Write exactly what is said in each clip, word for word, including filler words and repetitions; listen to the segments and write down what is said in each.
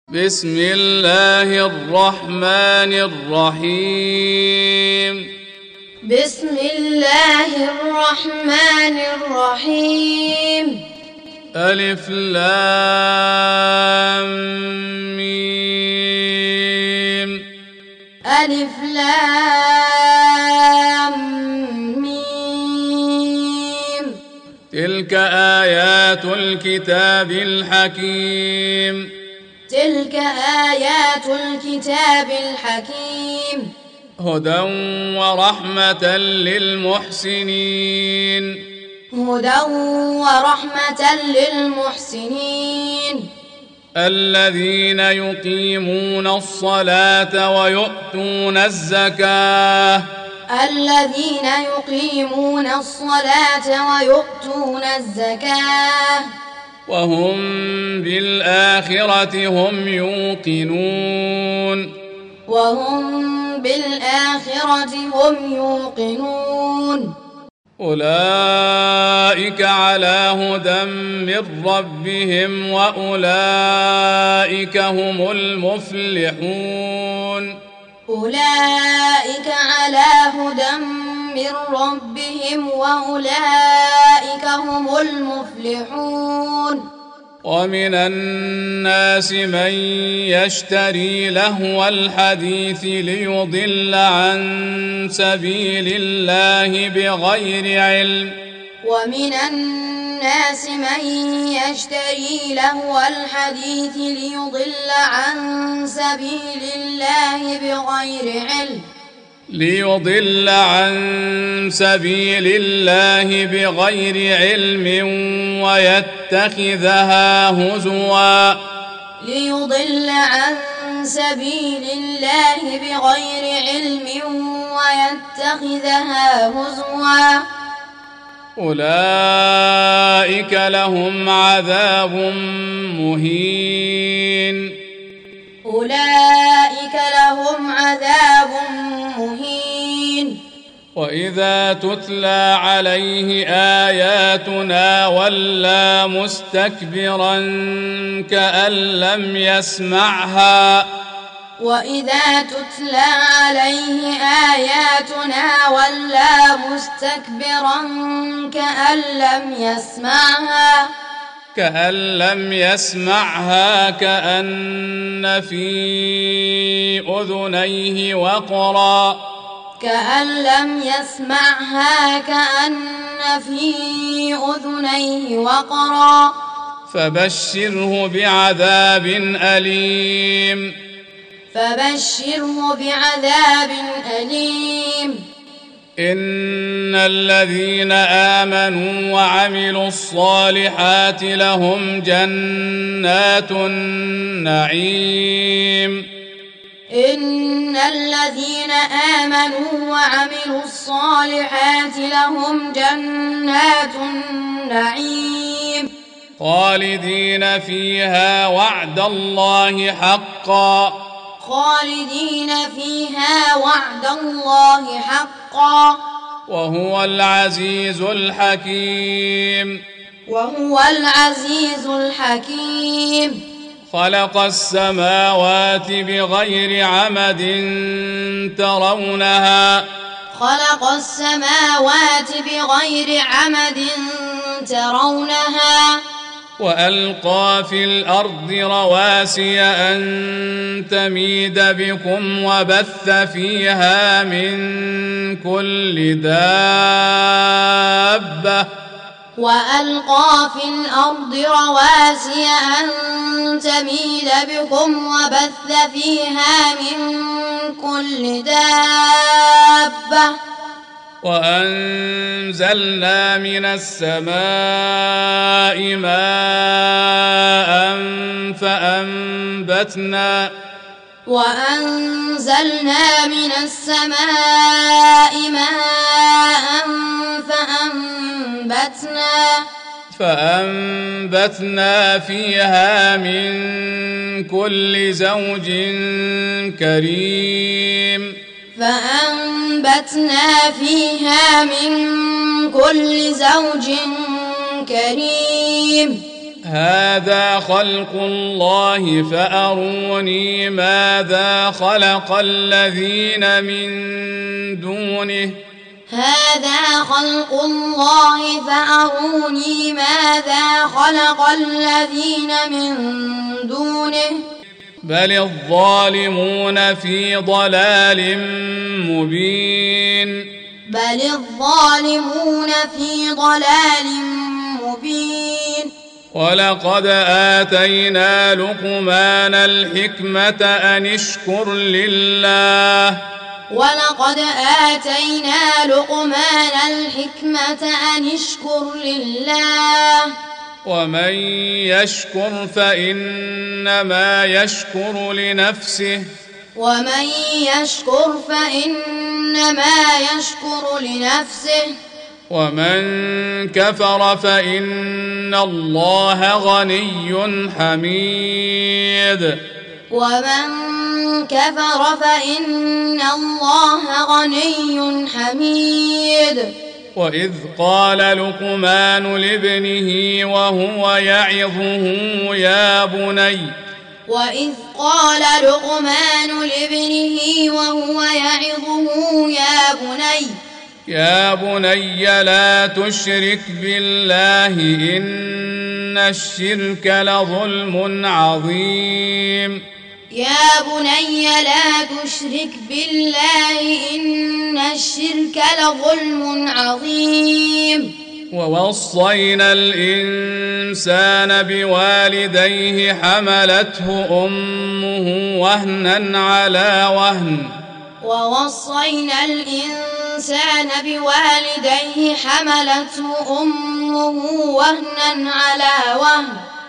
بسم الله الرحمن الرحيم بسم الله الرحمن الرحيم ألف لام ميم ألف لام ميم تلك آيات الكتاب الحكيم تلك آيات الكتاب الحكيم هدى ورحمة للمحسنين هدى ورحمة للمحسنين الذين يقيمون الصلاة ويؤتون الزكاة الذين يقيمون الصلاة ويؤتون الزكاة وهم بالآخرة هم يوقنون وهم بالآخرة هم يوقنون أولئك على هدى من ربهم وأولئك هم المفلحون أولئك على هدى من ربهم وأولئك هم المفلحون ومن الناس من يشتري لهو الحديث ليضل عن سبيل الله بغير علم ومن الناس من يشتري لهو الحديث ليضل عن سبيل الله بغير علم ليضل عن سبيل الله بغير علم ويتخذها هزوا ليضل عن سبيل الله بغير علم ويتخذها هزوا أولئك لهم عذاب مهين أولئك لهم عذاب مهين وإذا تتلى عليه آياتنا ولى مستكبرا كأن لم يسمعها وإذا تتلى عليه آياتنا ولى مستكبرا كأن لم يسمعها كأن لم يسمعها كأن في أذنيه وقرا كأن لم يسمعها كأن في أذنيه وقرا فبشره بعذاب أليم فبشره بعذاب أليم إن الذين آمنوا وعملوا الصالحات لهم جنات النعيم إن الذين آمنوا وعملوا الصالحات لهم جنات النعيم خالدين فيها وعد الله حقا خالدين فيها وعد الله حقا وهو العزيز الحكيم وهو العزيز الحكيم خلق السماوات بغير عمد ترونها خلق السماوات بغير عمد ترونها وألقى في الأرض رواسي أن تميد بكم وبث فيها من كل دابة وألقى في الأرض رواسي أن تميد بكم وبث فيها من كل دابة وأنزلنا من السماء ماء فأنبتنا وأنزلنا من السماء ماء فأنبتنا فأنبتنا فيها من كل زوج كريم فأنبتنا فيها من كل زوج كريم هذا خلق الله فأروني ماذا خلق الذين من دونه هذا خلق الله فأروني ماذا خلق الذين من دونه بل الظالمون في ضلال مبين بل الظالمون في ضلال مبين ولقد آتينا لقمان الحكمة أن اشكر لله ولقد آتينا لقمان الحكمة أن اشكر لله ومن يشكر فإنما يشكر لنفسه ومن يشكر فإنما يشكر لنفسه ومن كفر فإن الله غني حميد ومن كفر فإن الله غني حميد وإذ قال لقمان لابنه وهو يعظه يا بني وإذ قال لقمان لابنه وهو يعظه يا بني يا بني لا تشرك بالله إن الشرك لظلم عظيم يا بني لا تشرك بالله إن الشرك لظلم عظيم ووصينا الإنسان بوالديه حملته أمه وهنا على وهن ووصينا الإنسان بوالديه حملته أمه وهنا على وهن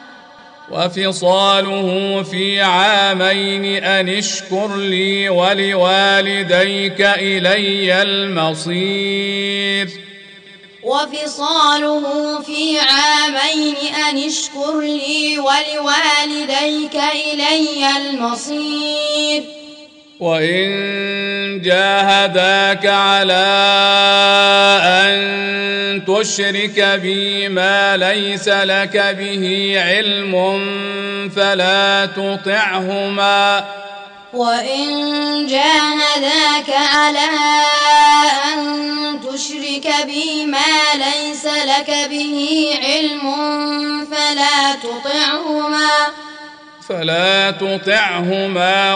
وفصاله في عامين أن اشكر لي ولوالديك إلي المصير وفصاله في عامين أن اشكر لي ولوالديك إلي المصير وإن جاهداك على أن تشرك بي ما ليس لك به علم فلا تطعهما وإن جاهداك على أن تشرك بي ما ليس لك به علم فلا تطعهما فلا تطعهما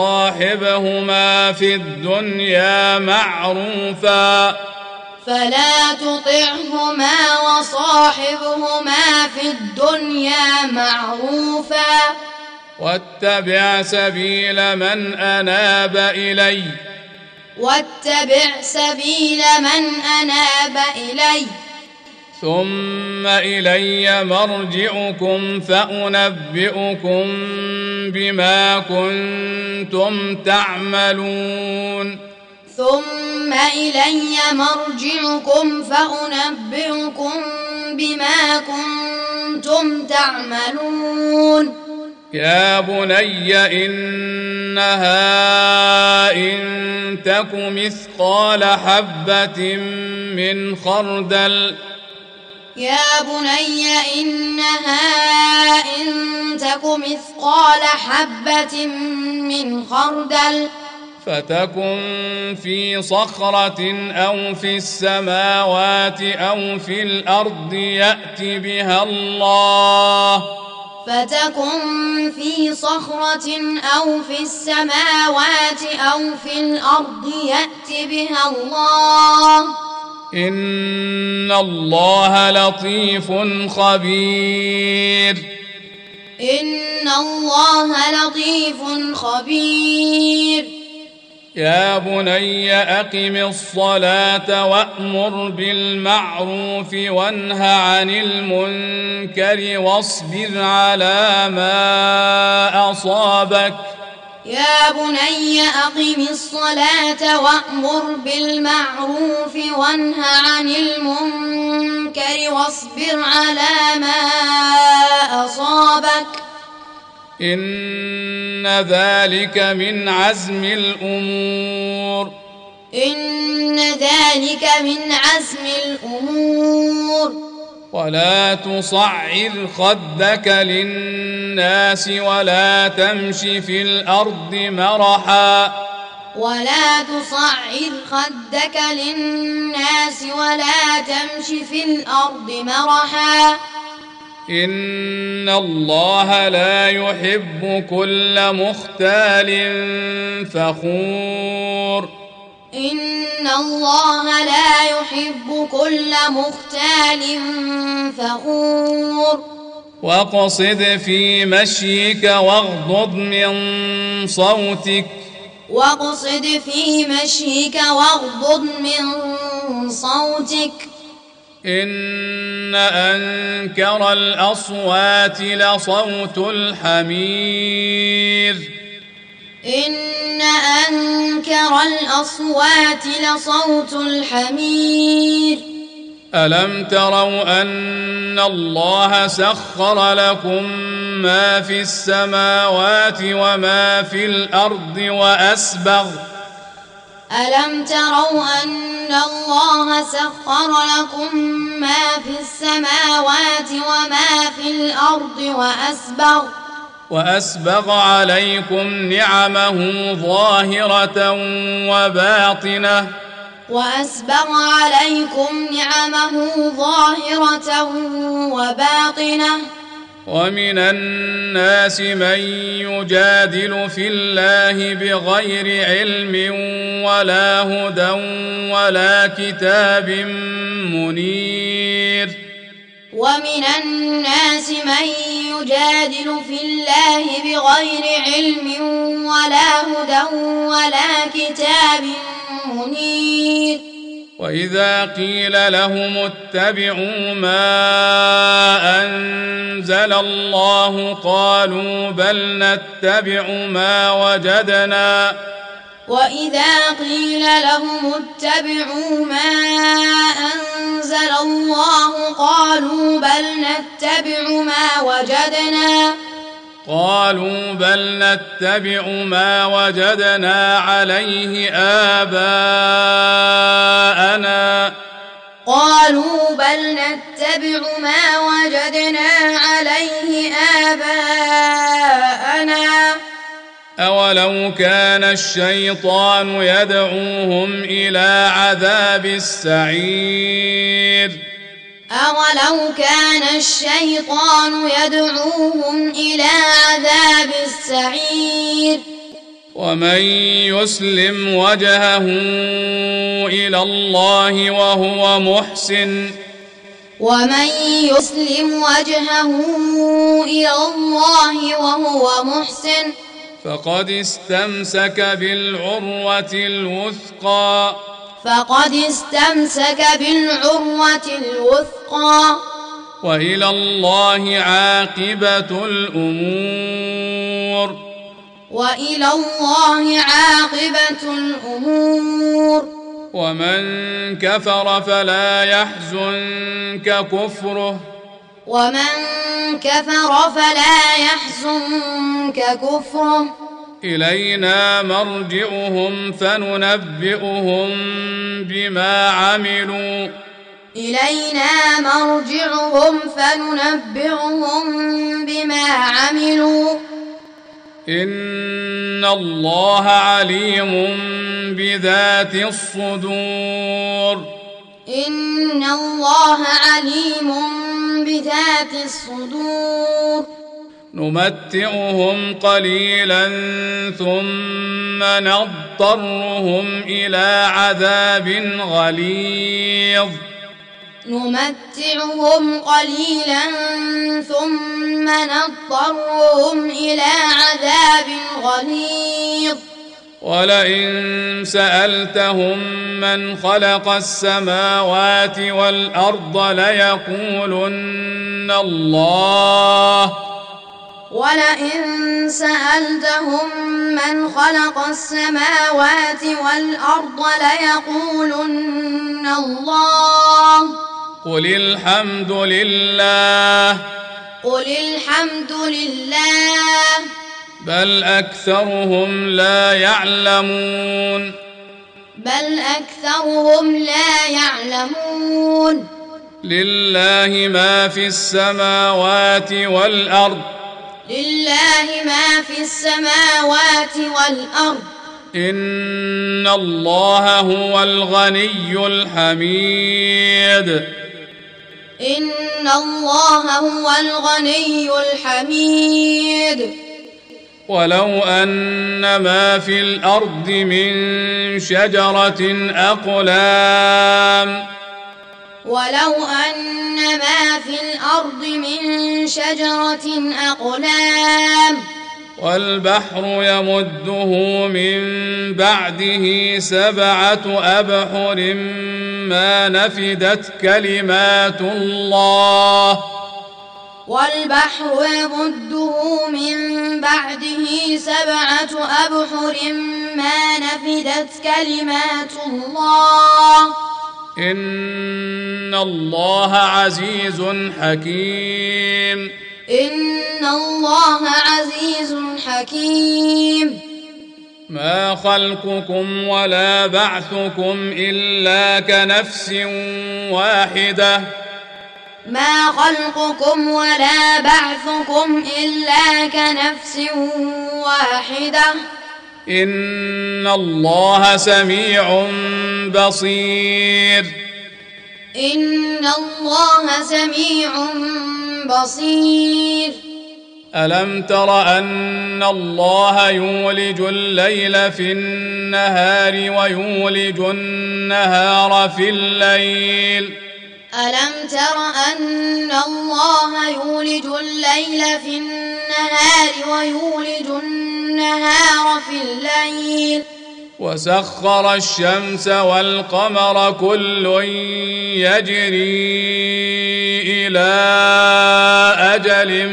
وصاحبهما في الدنيا معروفا فلا تطعهما وصاحبهما في الدنيا معروفا واتبع سبيل من أناب إلي واتبع سبيل من أناب إلي ثم إلي مرجعكم فأنبئكم بما كنتم تعملون ثم إلي مرجعكم فأنبئكم بما كنتم تعملون يا بني إنها إن تك مثقال حبة من خردل يا بني إنها إن تك مثقال حبة من خردل فتكن في صخرة أو في السماوات أو في الأرض يأت بها الله فتكن في صخرة أو في السماوات أو في الأرض يأت بها الله إن الله لطيف خبير إن الله لطيف خبير يا بني أقم الصلاة وأمر بالمعروف وانه عن المنكر واصبر على ما أصابك يا بني أقم الصلاة وأمر بالمعروف وانه عن المنكر واصبر على ما أصابك إن ذلك من عزم الأمور إن ذلك من عزم الأمور ولا تصعر خدك للناس ولا تمش في الأرض مرحا ولا تصعر خدك للناس ولا تمش في الأرض مرحا إن الله لا يحب كل مختال فخور إن الله لا يحب كل مختال فخور واقصد في مشيك واغضض من صوتك واقصد في مشيك واغضض من صوتك إن أنكر الأصوات لصوت الحمير إن أنكر الأصوات لصوت الحمير ألم تروا أن الله سخر لكم ما في السماوات وما في الأرض وأسبغ ألم تروا أن الله سخر لكم ما في السماوات وما في الأرض وأسبغ وأسبغ عليكم نعمه ظاهرة وباطنة وأسبغ عليكم نعمه ظاهرة وباطنة ومن الناس من يجادل في الله بغير علم ولا هدى ولا كتاب منير ومن الناس من يجادل في الله بغير علم ولا هدى ولا كتاب منير وإذا قيل لهم اتبعوا ما أنزل الله قالوا بل نتبع ما وجدنا وإذا قيل لهم اتبعوا ما أنزل الله قالوا بل نتبع ما وجدنا قالوا بل نتبع ما وجدنا عليه آباءنا قالوا بل نتبع ما وجدنا عليه آباءنا أولو كان الشيطان يدعوهم إلى عذاب السعير أولو كان الشيطان يدعوهم إلى عذاب السعير ومن يسلم وجهه إلى الله وهو محسن ومن يسلم وجهه إلى الله وهو محسن فقد استمسك بالعروة الوثقى فقد استمسك بالعروة الوثقى وإلى الله عاقبة الأمور وإلى الله عاقبة الأمور ومن كفر فلا يحزنك كفره ومن كفر فلا يحزنك كفره إلينا مرجعهم فننبئهم بما عملوا إلينا مرجعهم فننبئهم بما عملوا إن الله عليم بذات الصدور إن الله عليم بذات الصدور نمتعهم قليلا ثم نضطرهم إلى عذاب غليظ نمتعهم قليلا ثم نضطرهم إلى عذاب غليظ ولئن سألتهم من خلق السماوات والأرض ليقولن الله ولئن سألتهم من خلق السماوات والأرض ليقولن الله قل الحمد لله قل الحمد لله بل أكثرهم لا يعلمون بل أكثرهم لا يعلمون لله ما في السماوات والأرض لله ما في السماوات والأرض إن الله هو الغني الحميد إن الله هو الغني الحميد ولو أن ما في الأرض من شجرة أقلام ولو أن ما في الأرض من شجرة أقلام والبحر يمده من بعده سبعة أبحر ما نفدت كلمات الله والبحر يمده من بعده سبعة أبحر ما نفدت كلمات الله إن الله عزيز حكيم إن الله عزيز حكيم ما خلقكم ولا بعثكم إلا كنفس واحدة ما خلقكم ولا بعثكم إلا كنفس واحدة إن الله سميع بصير إن الله سميع بصير ألم تر أن الله يولج الليل في النهار ويولج النهار في الليل ألم تر أن الله يولج الليل في النهار ويولج النهار في الليل وسخر الشمس والقمر كل يجري إلى أجل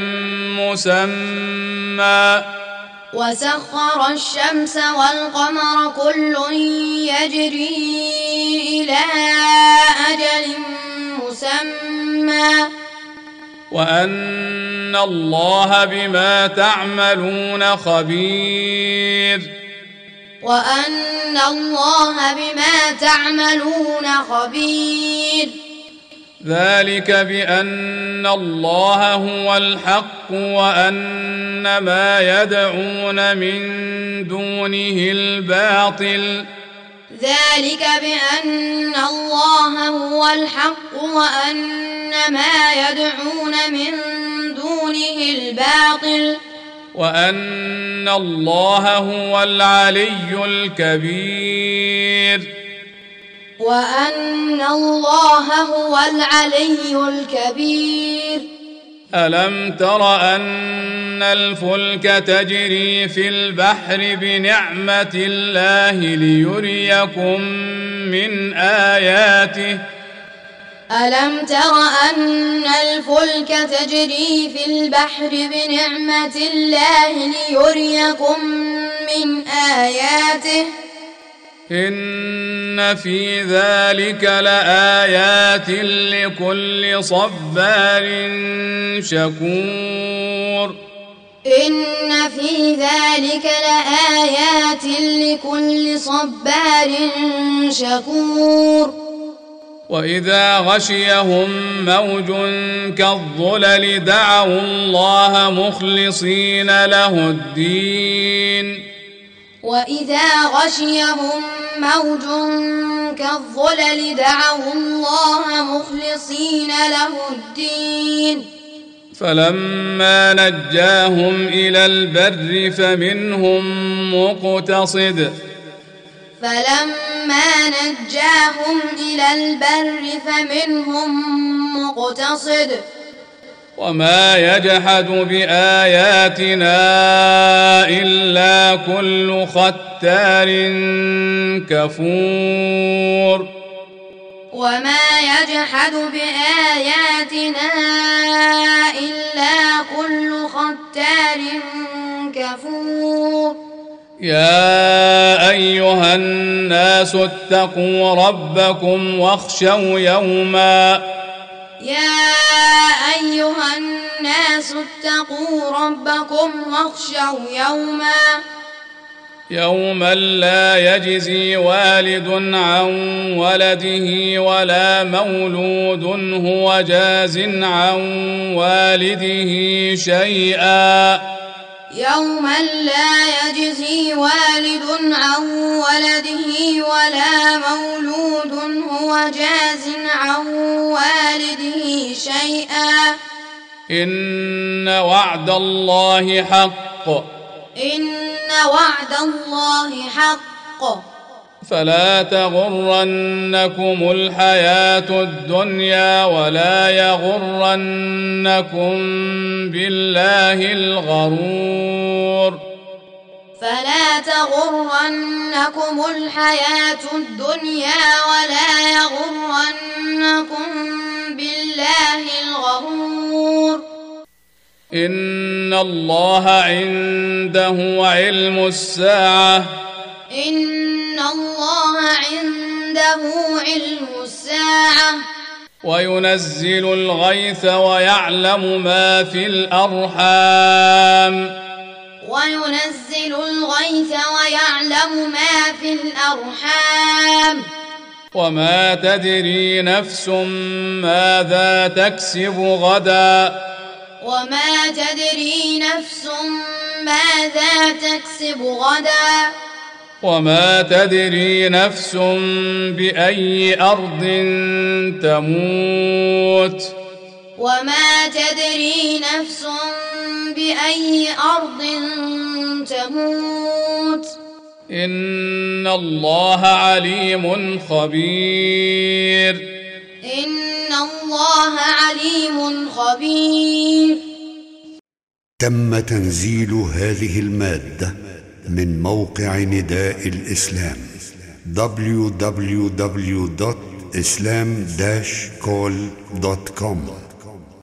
مسمى وسخر الشمس والقمر كل يجري إلى أجل مسمى وأن الله بما تعملون خبير وأن الله بما تعملون خبير ذلك بأن الله هو الحق وأن ما يدعون من دونه الباطل ذلك بأن الله هو الحق وأن ما يدعون من دونه الباطل وأن الله هو العلي الكبير وأن الله هو العلي الكبير ألم تر أن الفلك تجري في البحر بنعمة الله ليريكم من آياته ألم تر أن الفلك تجري في البحر بنعمة الله ليريكم من آياته إن في ذلك لآيات لكل صبار شكور إن في ذلك لآيات لكل صبار شكور وإذا غشيهم موج كالظلل دعوا الله مخلصين له الدين وإذا غشيهم موج كالظلل دعوا الله مخلصين له الدين فلما نجاهم إلى البر فمنهم مقتصد فلما نجاهم إلى البر فمنهم مقتصد وما يجحد بآياتنا إلا كل ختار كفور وما يجحد بآياتنا إلا كل ختار كفور يا أيها الناس اتقوا ربكم واخشوا يوما يا أيها الناس اتقوا ربكم واخشوا يوما يوما لا يجزي والد عن ولده ولا مولود هو جاز عن والده شيئا يوما لا يجزي والد عن ولده ولا مولود هو جاز عن والده شيئا إن وعد الله حق إن وعد الله حق فلا تغرنكم الحياة الدنيا ولا يغرنكم بالله الغرور فلا تغرنكم الحياة الدنيا ولا يغرنكم بالله الغرور إن الله عنده علم الساعة إن الله عنده علم الساعة وينزل الغيث ويعلم ما في الأرحام وينزل الغيث ويعلم ما في الأرحام وما تدري نفس ماذا تكسب غدا وما تدري نفس ماذا تكسب غدا وما تدري نفس بأي أرض تموت وما تدري نفس بأي أرض تموت إن الله عليم خبير إن الله عليم خبير. تم تنزيل هذه المادة من موقع نداء الإسلام دبليو دبليو دبليو دوت إسلام داش كول دوت كوم.